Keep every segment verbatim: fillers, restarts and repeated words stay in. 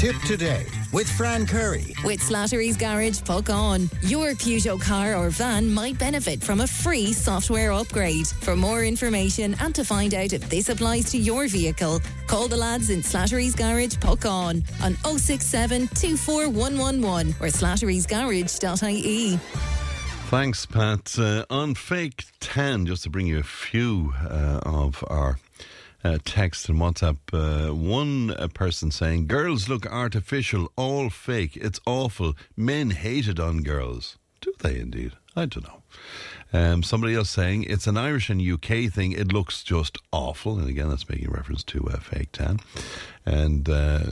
Tip Today with Fran Curry. With Slattery's Garage, Puck On. Your Peugeot car or van might benefit from a free software upgrade. For more information and to find out if this applies to your vehicle, call the lads in Slattery's Garage, Puck On on oh six seven, two four one one one or slatterys garage dot I E. Thanks, Pat. Uh, on Fake Tan, just to bring you a few uh, of our uh, texts and WhatsApp, uh, one uh, person saying, girls look artificial, all fake, it's awful, men hate it on girls. Do they indeed? I don't know. Um, somebody else saying, it's an Irish and U K thing, it looks just awful. And again, that's making reference to uh, Fake Tan. And uh,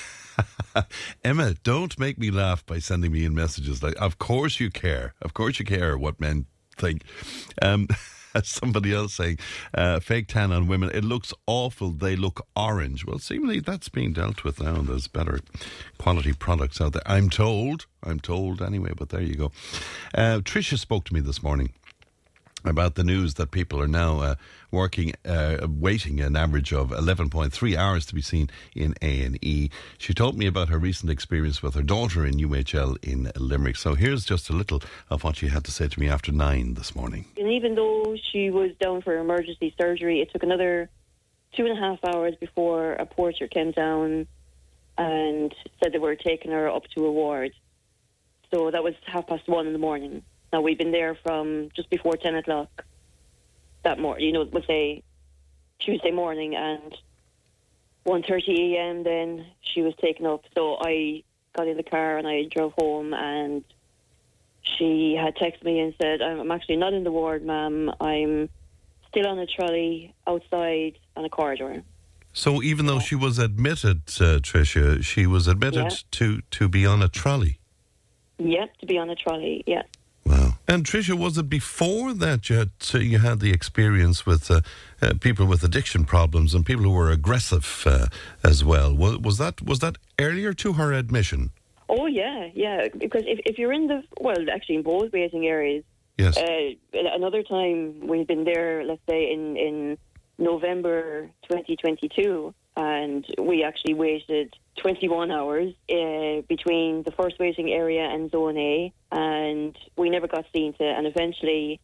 Emma, don't make me laugh by sending me in messages like, of course you care. Of course you care what men think. Um, somebody else saying, uh, Fake Tan on women, it looks awful, they look orange. Well, seemingly that's being dealt with now and there's better quality products out there. I'm told, I'm told anyway, but there you go. Uh, Tricia spoke to me this morning about the news that people are now uh, working, uh, waiting an average of eleven point three hours to be seen in A and E. She told me about her recent experience with her daughter in U H L in Limerick. So here's just a little of what she had to say to me after nine this morning. And even though she was down for emergency surgery, it took another two and a half hours before a porter came down and said they were taking her up to a ward. So that was half past one in the morning. Now, we've been there from just before ten o'clock that morning, you know, we'll say Tuesday morning, and one thirty a.m. then she was taken up. So I got in the car and I drove home, and she had texted me and said, I'm actually not in the ward, ma'am. I'm still on a trolley outside on a corridor. So even though she was admitted, uh, Tricia, she was admitted yeah. to, to be on a trolley? Yeah, to be on a trolley, yeah. Wow. And Tricia, was it before that you had, so you had the experience with uh, uh, people with addiction problems and people who were aggressive uh, as well? Was, was that was that earlier to her admission? Oh, yeah, yeah. Because if, if you're in the, well, actually in both waiting areas, yes. Uh, another time we've been there, let's say in, in November twenty twenty-two, and we actually waited twenty-one hours uh, between the first waiting area and Zone A, and we never got seen to. And eventually,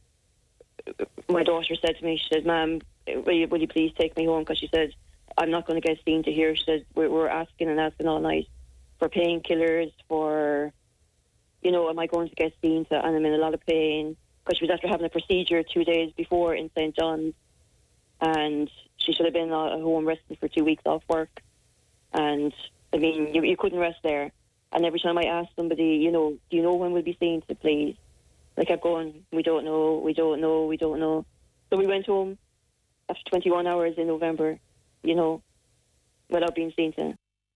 my daughter said to me, she said, "Ma'am, will you, will you please take me home?" Because she said, "I'm not going to get seen to here." She said, we're, we're asking and asking all night for painkillers, for, you know, am I going to get seen to? And I'm in a lot of pain. Because she was after having a procedure two days before in Saint John's, and she should have been at home resting for two weeks off work. And, I mean, you, you couldn't rest there. And every time I asked somebody, you know, do you know when we'll be seen to, please? They kept going, we don't know, we don't know, we don't know. So we went home after twenty-one hours in November, you know, without being seen to.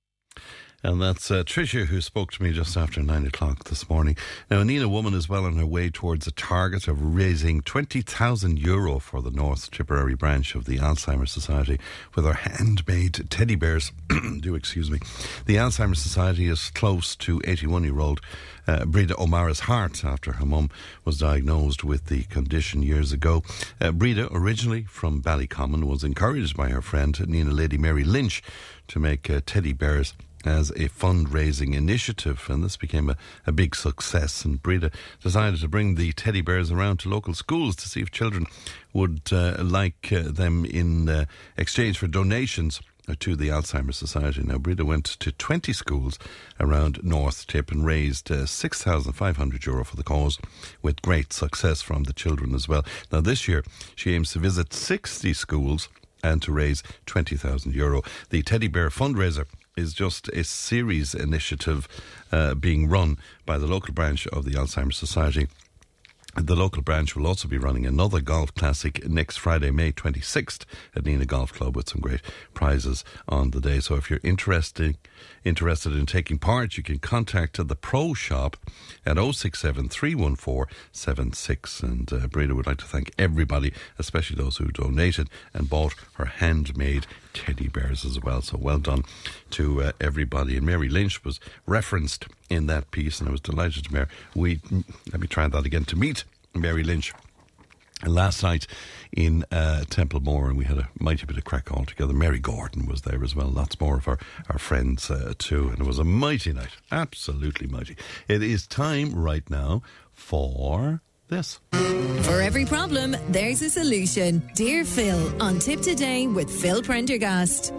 And that's uh, Tricia, who spoke to me just after nine o'clock this morning. Now, a Nina woman is well on her way towards a target of raising twenty thousand euro for the North Tipperary branch of the Alzheimer's Society with her handmade teddy bears. Do excuse me. The Alzheimer's Society is close to eighty-one-year-old uh, Breda O'Mara's heart after her mum was diagnosed with the condition years ago. Uh, Breda, originally from Ballycommon, was encouraged by her friend Nina Lady Mary Lynch to make uh, teddy bears as a fundraising initiative, and this became a, a big success. And Breda decided to bring the teddy bears around to local schools to see if children would uh, like uh, them in uh, exchange for donations to the Alzheimer's Society. Now, Breda went to twenty schools around North Tip and raised uh, six thousand five hundred euro for the cause, with great success from the children as well. Now, this year, she aims to visit sixty schools and to raise twenty thousand euro. The Teddy Bear fundraiser is just a series initiative uh, being run by the local branch of the Alzheimer's Society. The local branch will also be running another golf classic next Friday, May twenty-sixth at Nina Golf Club with some great prizes on the day. So if you're interested interested in taking part, you can contact the Pro Shop at oh six seven, three one four, seven six. And uh, Breda would like to thank everybody, especially those who donated and bought her handmade teddy bears as well. So well done to uh, everybody. And Mary Lynch was referenced in that piece, and I was delighted to Mary. We let me try that again to meet Mary Lynch, last night in uh, Templemore, and we had a mighty bit of crack all together. Mary Gordon was there as well, lots more of our, our friends uh, too, and it was a mighty night, absolutely mighty. It is time right now for this. For every problem, there's a solution. Dear Phil, on Tip Today with Phil Prendergast.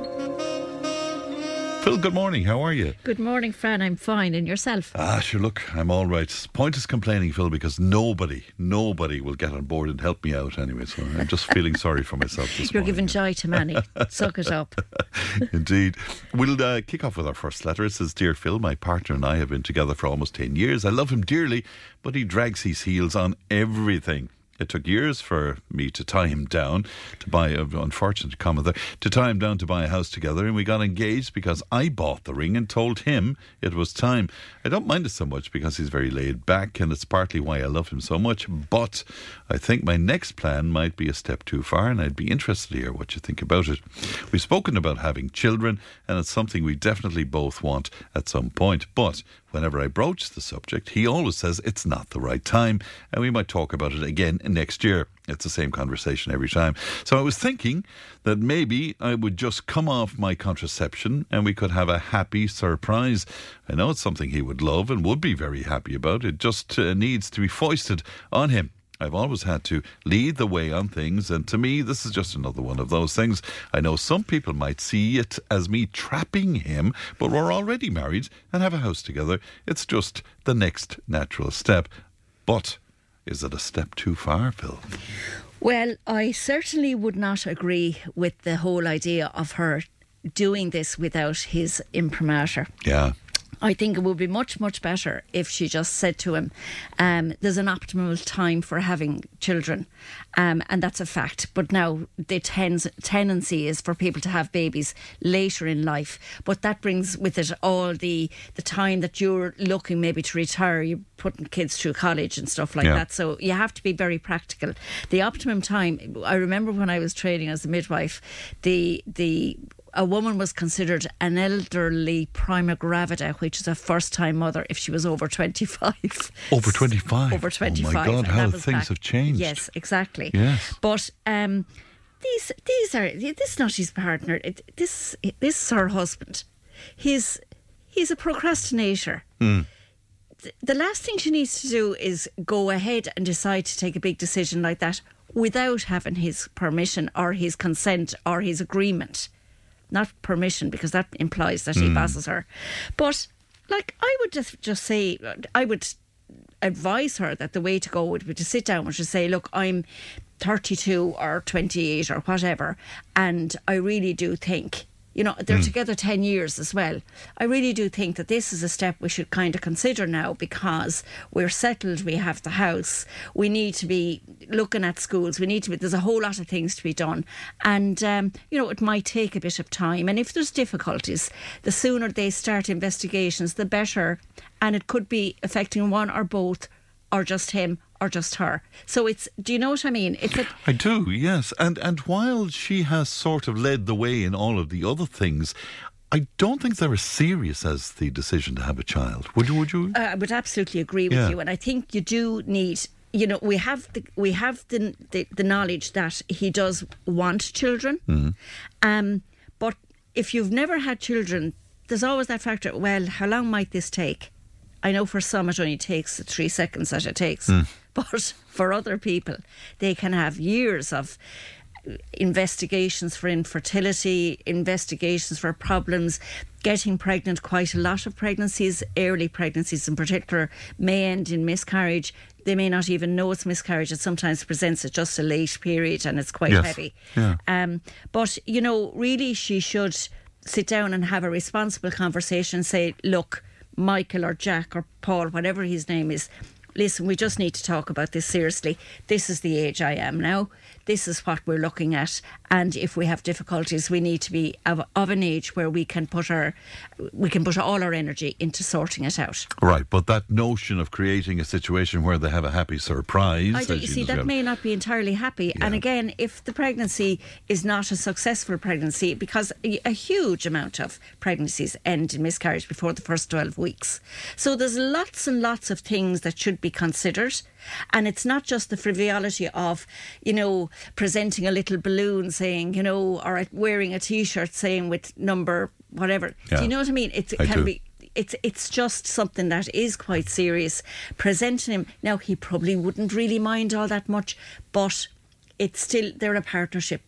Phil, good morning. How are you? Good morning, Fran. I'm fine. And yourself? Ah, sure, look, I'm all right. Point is complaining, Phil, because nobody, nobody will get on board and help me out anyway. So I'm just feeling sorry for myself this You're morning. giving joy to many. Suck it up. Indeed. We'll uh, kick off with our first letter. It says, Dear Phil, my partner and I have been together for almost ten years. I love him dearly, but he drags his heels on everything. It took years for me to tie him down to buy, a unfortunate comment there, to tie him down to buy a house together, and we got engaged because I bought the ring and told him it was time. I don't mind it so much because he's very laid back, and it's partly why I love him so much, but I think my next plan might be a step too far, and I'd be interested to hear what you think about it. We've spoken about having children, and it's something we definitely both want at some point, but whenever I broach the subject, he always says it's not the right time, and we might talk about it again next year. It's the same conversation every time. So I was thinking that maybe I would just come off my contraception and we could have a happy surprise. I know it's something he would love and would be very happy about. It just uh, needs to be foisted on him. I've always had to lead the way on things, and to me this is just another one of those things. I know some people might see it as me trapping him, but we're already married and have a house together. It's just the next natural step. But is it a step too far, Phil? Well, I certainly would not agree with the whole idea of her doing this without his imprimatur. Yeah. I think it would be much, much better if she just said to him, um, there's an optimal time for having children, um, and that's a fact. But now the tens- tendency is for people to have babies later in life, but that brings with it all the, the time that you're looking maybe to retire, you're putting kids through college and stuff like yeah. that. So you have to be very practical. The optimum time, I remember when I was training as a midwife, the the... a woman was considered an elderly prima gravida, which is a first-time mother, if she was over twenty-five. Over twenty-five? Over twenty-five. Oh my God, and how that was things back. have changed. Yes, exactly. Yes. But um, these these are this is not his partner. It, this this is her husband. He's he's a procrastinator. Mm. The last thing she needs to do is go ahead and decide to take a big decision like that without having his permission or his consent or his agreement. Not permission, because that implies that he Mm. bosses her. But, like, I would just, just say, I would advise her that the way to go would be to sit down and just say, look, I'm thirty-two or twenty-eight or whatever, and I really do think, you know, they're Mm. together ten years as well. I really do think that this is a step we should kind of consider now, because we're settled, we have the house, we need to be looking at schools, we need to be, there's a whole lot of things to be done. And, um, you know, it might take a bit of time. And if there's difficulties, the sooner they start investigations, the better. And it could be affecting one or both, or just him, or just her. So it's, do you know what I mean? It's a, I do, yes. And and while she has sort of led the way in all of the other things, I don't think they're as serious as the decision to have a child. Would you? Would you? Uh, I would absolutely agree with Yeah. you, and I think you do need. You know, we have the we have the the, the knowledge that he does want children, Mm-hmm. um, but if you've never had children, there's always that factor. Well, how long might this take? I know for some it only takes the three seconds that it takes, Mm. but for other people, they can have years of investigations for infertility, investigations for problems, getting pregnant. Quite a lot of pregnancies, early pregnancies in particular, may end in miscarriage. They may not even know it's miscarriage. It sometimes presents as just a late period and it's quite Yes. heavy. Yeah. Um, but, you know, really she should sit down and have a responsible conversation and say, look, Michael or Jack or Paul, whatever his name is, listen, we just need to talk about this seriously. This is the age I am now. This is what we're looking at. And if we have difficulties, we need to be of, of an age where we can put our, we can put all our energy into sorting it out. Right, but that notion of creating a situation where they have a happy surprise. I do, you see, that may not be entirely happy. Yeah. And again, if the pregnancy is not a successful pregnancy, because a, a huge amount of pregnancies end in miscarriage before the first twelve weeks. So there's lots and lots of things that should be considered. And it's not just the frivolity of, you know, presenting a little balloon saying, you know, or wearing a T-shirt saying with number whatever. Yeah. Do you know what I mean? It's, it I can do. be... It's it's just something that is quite serious. Presenting him, now he probably wouldn't really mind all that much, but it's still, they're a partnership.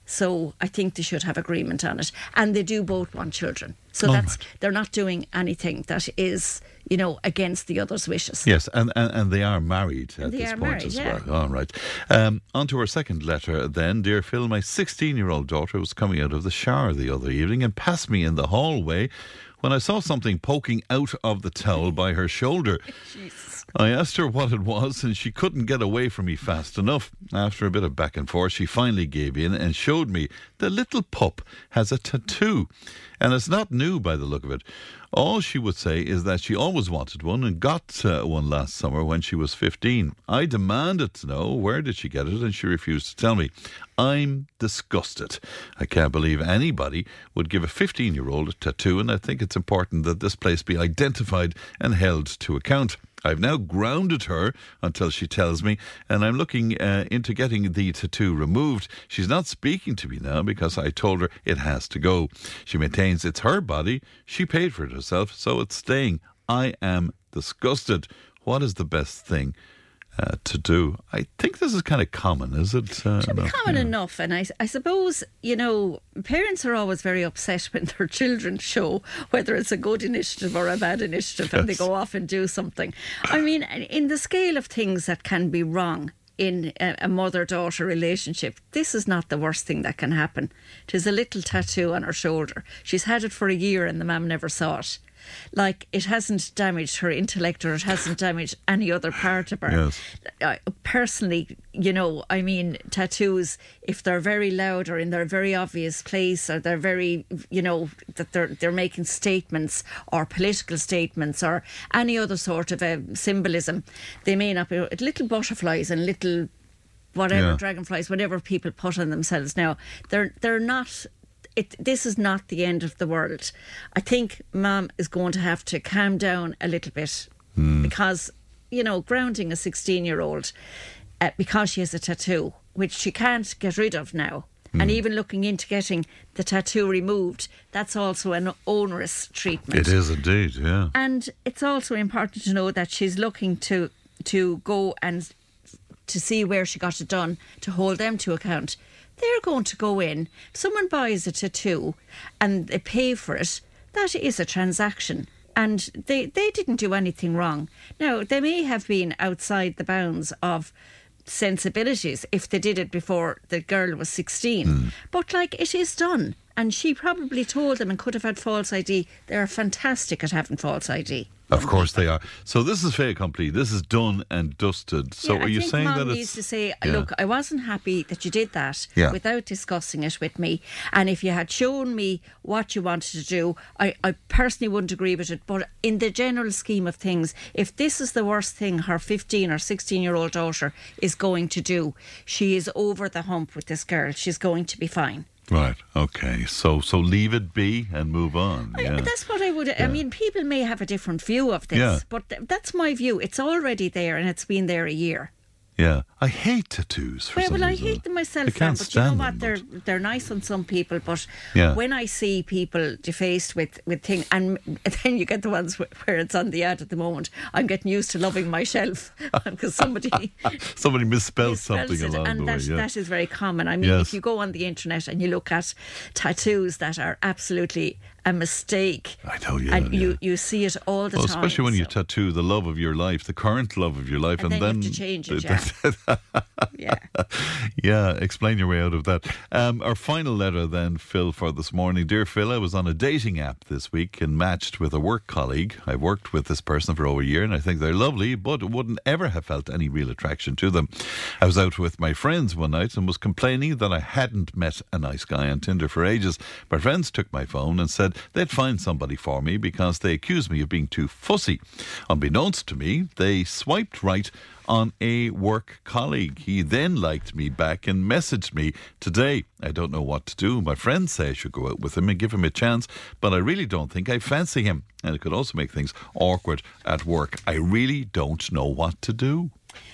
So I think they should have agreement on it. And they do both want children. So oh, that's right. they're not doing anything that is, you know, against the other's wishes. Yes, and, and, and they are married at they this are point married, as yeah. well. All right. Um, on to our second letter then. Dear Phil, my sixteen-year-old daughter was coming out of the shower the other evening and passed me in the hallway when I saw something poking out of the towel by her shoulder. Jesus. I asked her what it was and she couldn't get away from me fast enough. After a bit of back and forth, she finally gave in and showed me the little pup has a tattoo. And it's not new by the look of it. All she would say is that she always wanted one and got uh, one last summer when she was fifteen. I demanded to know where did she get it and she refused to tell me. I'm disgusted. I can't believe anybody would give a fifteen-year-old a tattoo, and I think it's important that this place be identified and held to account. I've now grounded her until she tells me, and I'm looking uh, into getting the tattoo removed. She's not speaking to me now because I told her it has to go. She maintains it's her body. She paid for it herself, so it's staying. I am disgusted. What is the best thing Uh, to do? I think this is kind of common, is it? Uh, It should be enough? common Yeah. enough, and I, I suppose, you know, parents are always very upset when their children show whether it's a good initiative or a bad initiative, and they Yes. go off and do something. I mean, in the scale of things that can be wrong in a, a mother-daughter relationship, this is not the worst thing that can happen. Tis a little tattoo on her shoulder. She's had it for a year and the mum never saw it. Like, it hasn't damaged her intellect or it hasn't damaged any other part of her. Yes. I, personally, you know, I mean, tattoos, if they're very loud or in their very obvious place, or they're very, you know, that they're they're making statements or political statements or any other sort of a symbolism, they may not be. Little butterflies and little whatever, Yeah. dragonflies, whatever people put on themselves now, they're they're not. It, this is not the end of the world. I think Mum is going to have to calm down a little bit mm. because, you know, grounding a sixteen-year-old uh, because she has a tattoo, which she can't get rid of now, mm. and even looking into getting the tattoo removed, that's also an onerous treatment. It is indeed, yeah. And it's also important to know that she's looking to to go and to see where she got it done, to hold them to account. They're going to go in, someone buys a tattoo and they pay for it, that is a transaction. And they, they didn't do anything wrong. Now, they may have been outside the bounds of sensibilities if they did it before the girl was sixteen. Mm. But, like, it is done. And she probably told them and could have had false I D. They're fantastic at having false I D. Of course they are. So this is fait accompli. This is done and dusted. So yeah, are you I think saying Mum that needs it's... to say, Yeah. look, I wasn't happy that you did that Yeah. without discussing it with me. And if you had shown me what you wanted to do, I, I personally wouldn't agree with it. But in the general scheme of things, if this is the worst thing her fifteen or sixteen-year-old daughter is going to do, she is over the hump with this girl. She's going to be fine. Right, okay. So so leave it be and move on. I, Yeah. that's what I would... I Yeah. mean, people may have a different view of this, Yeah. but th- that's my view. It's already there and it's been there a year. Yeah. I hate tattoos for Well, some well I reason. hate them myself, I can't Fran, but you know stand what? them, They're but- they're nice on some people, but Yeah. when I see people defaced with, with things, and then you get the ones wh- where it's on the ad at the moment, I'm getting used to loving my shelf because somebody Somebody misspelled misspells something it, along and the that, way. Yeah. that is very common. I mean, Yes. if you go on the internet and you look at tattoos that are absolutely a mistake. I know, yeah. And yeah. you, you see it all the well, time. especially when you so. tattoo the love of your life, the current love of your life, And and, then then, you have to change it, yeah. yeah. Yeah, explain your way out of that. Um, our final letter then, Phil, for this morning. Dear Phil, I was on a dating app this week and matched with a work colleague. I've worked with this person for over a year and I think they're lovely, but wouldn't ever have felt any real attraction to them. I was out with my friends one night and was complaining that I hadn't met a nice guy on Tinder for ages. My friends took my phone and said they'd find somebody for me because they accused me of being too fussy. Unbeknownst to me, they swiped right on a work colleague. He then liked me back and messaged me today. I don't know what to do. My friends say I should go out with him and give him a chance, but I really don't think I fancy him. And it could also make things awkward at work. I really don't know what to do.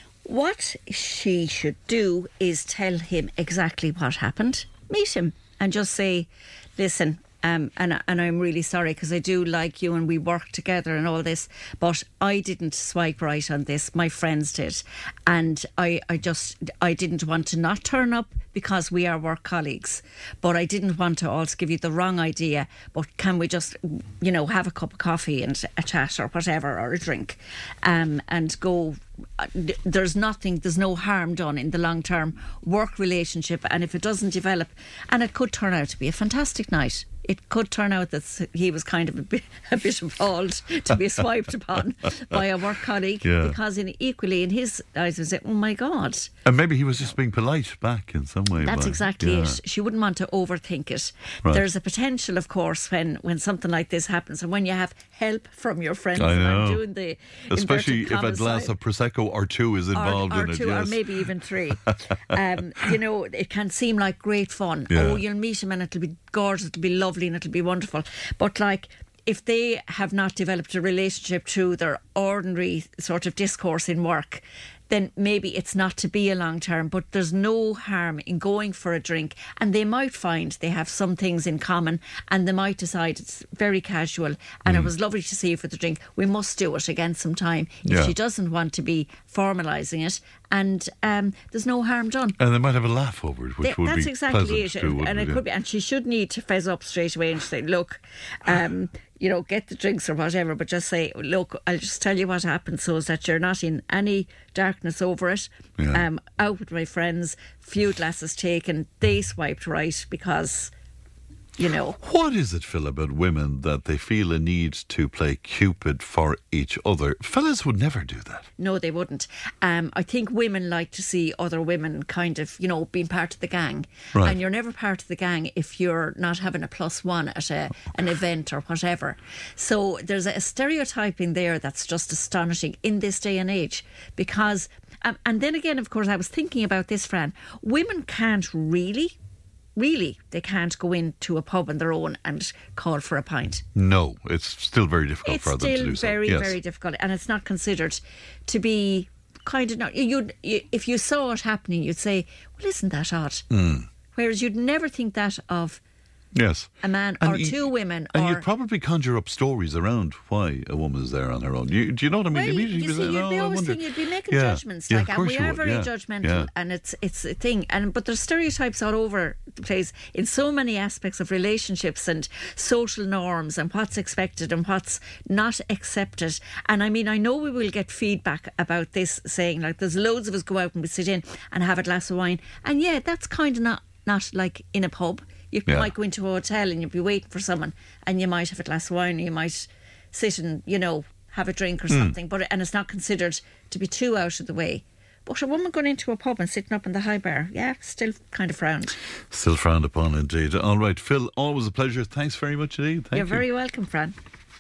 What she should do is tell him exactly what happened. Meet him and just say, listen, Um, and and I'm really sorry because I do like you and we work together and all this, but I didn't swipe right on this. My friends did, and I, I just I didn't want to not turn up because we are work colleagues, but I didn't want to also give you the wrong idea. But can we just, you know, have a cup of coffee and a chat or whatever, or a drink, um, and go. There's nothing, there's no harm done in the long-term work relationship, and if it doesn't develop, and it could turn out to be a fantastic night. It could turn out that he was kind of a bit, a bit appalled to be swiped upon by a work colleague, yeah. because in, equally in his eyes was it, oh my God. And maybe he was just being polite back in some way. That's by, exactly yeah. it. She wouldn't want to overthink it. Right. There's a potential, of course, when, when something like this happens, and when you have help from your friends. I know. I'm doing the especially if a glass side. of Prosecco or two is involved or, or in two, it. Yes. Or maybe even three. um, you know, it can seem like great fun. Yeah. Oh, you'll meet him and it'll be gorgeous, it'll be lovely and it'll be wonderful. But like, if they have not developed a relationship through their ordinary sort of discourse in work, then maybe it's not to be a long term, but there's no harm in going for a drink, and they might find they have some things in common, and they might decide it's very casual and mm. it was lovely to see you for the drink, we must do it again sometime. If yeah. she doesn't want to be formalising it, and um, there's no harm done. And they might have a laugh over it, which they, would that's be exactly pleasant it. too, and it it? could be, and she should need to fezz up straight away and say, look, um, you know, get the drinks or whatever, but just say, look, I'll just tell you what happened so that you're not in any darkness over it. Yeah. Um, out with my friends, few glasses taken, they swiped right because, you know. What is it, Phil, about women that they feel a need to play Cupid for each other? Fellas would never do that. No, they wouldn't. Um, I think women like to see other women kind of, you know, being part of the gang. Right. And you're never part of the gang if you're not having a plus one at a, an event or whatever. So there's a stereotyping there that's just astonishing in this day and age. Because, um, and then again, of course, I was thinking about this, Fran. Women can't really... Really, they can't go into a pub on their own and call for a pint. No, it's still very difficult It's for them to do so. It's still very, yes. very difficult, and it's not considered to be kind of not. You'd, you, if you saw it happening, you'd say, "Well, isn't that odd?" Mm. Whereas you'd never think that of yes. a man and or you, two women. And or, you'd probably conjure up stories around why a woman's there on her own. You, do you know what I mean? Well, you, you see, saying, you'd oh, be I always wonder. thinking, you'd be making yeah. judgments, yeah, like, of and course we you are would. very yeah. judgmental, yeah. and it's it's a thing. And but there's stereotypes all over the place in so many aspects of relationships and social norms and what's expected and what's not accepted. And I mean, I know we will get feedback about this, saying like, there's loads of us go out and we sit in and have a glass of wine, and yeah, that's kind of not not like in a pub. You Yeah. might go into a hotel and you'd be waiting for someone, and you might have a glass of wine, or you might sit and, you know, have a drink or Mm. something. But and it's not considered to be too out of the way. But a woman going into a pub and sitting up in the high bar, yeah, still kind of frowned. Still frowned upon, indeed. All right, Phil, always a pleasure. Thanks very much indeed. Thank You're you. very welcome, Fran.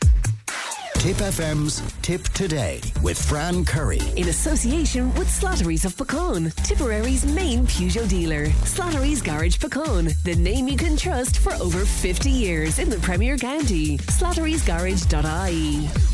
Tip F M's Tip Today with Fran Curry. In association with Slattery's of Pecan, Tipperary's main Peugeot dealer. Slattery's Garage Pecan, the name you can trust for over fifty years in the Premier County. slatterysgarage dot I E.